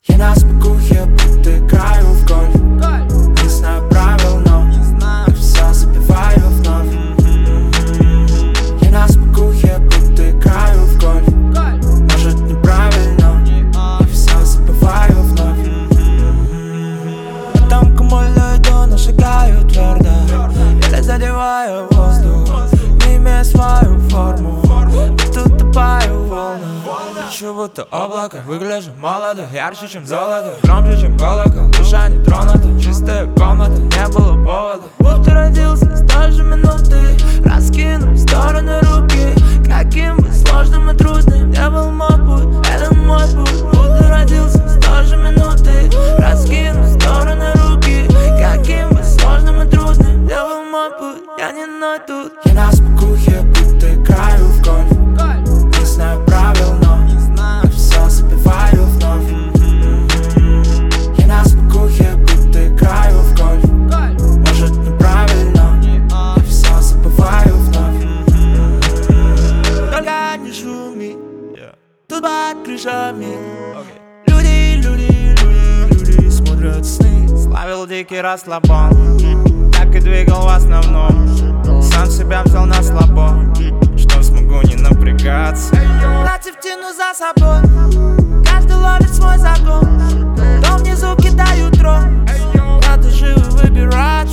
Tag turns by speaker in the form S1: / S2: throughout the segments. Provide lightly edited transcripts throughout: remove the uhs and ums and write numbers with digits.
S1: Я на спокухе, будто играю в гольф. Не знаю правил, но все забиваю вновь. Я на спокухе, будто играю в гольф. Может неправильно, и все забываю вновь. Там кому-то иду, но шагаю твердо. Еле задеваю воздух, не имея свою форму. Тут тупаю волну. Лечу будто облако, выгляжу молодо, ярче, чем золото, громче, чем колокол. Душа не тронута, чистая комната, не было повода. Будто родился с той же минуты, раскинув в стороны руки. Каким бы сложным и трудным не был мой путь, это мой путь. Будто родился с той же минуты, раскинув в стороны руки. Каким бы сложным и трудным не был мой путь, я не ной тут. Я на спокухе, будто играю в гольф. Не знаю правил, но все забиваю вновь. Я на спокухе, будто играю в гольф. Может неправильно, и все забываю вновь. Только не шуми, тут под крышами люди смотрят сны. Славил дикий расслабон, так и двигал в основном. Сам себя взял на слабо, что смогу не напрягаться. Братьев тяну за собой, каждый ловит свой закон. То внизу кидаю трон, надо живо выбирать.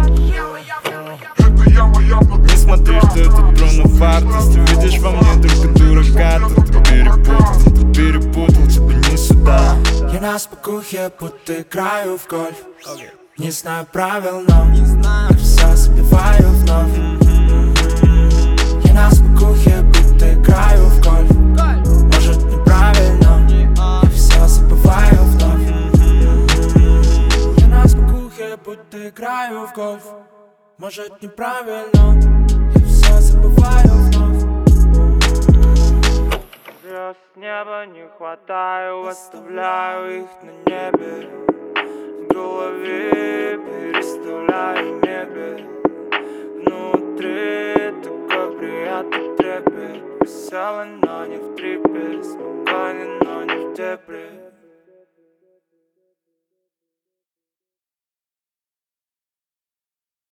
S2: Не смотри, что это трон фартость. Ты видишь во мне только дурака. Ты перепутал, тебе не сюда.
S1: Я на спокухе, будто играю в гольф. Не знаю правил, но все забиваю вновь. Я на спокухе, будто играю в гольф. Может неправильно, и все забываю вновь. Я на спокухе, будто играю в гольф. Может неправильно, и все забываю вновь. Звезд с неба не хватаю, оставляю их на небе. В голове переставляю мебель. Внутри такой приятный трепет. Веселый, но не в трипе. Спокойный, но не в депре.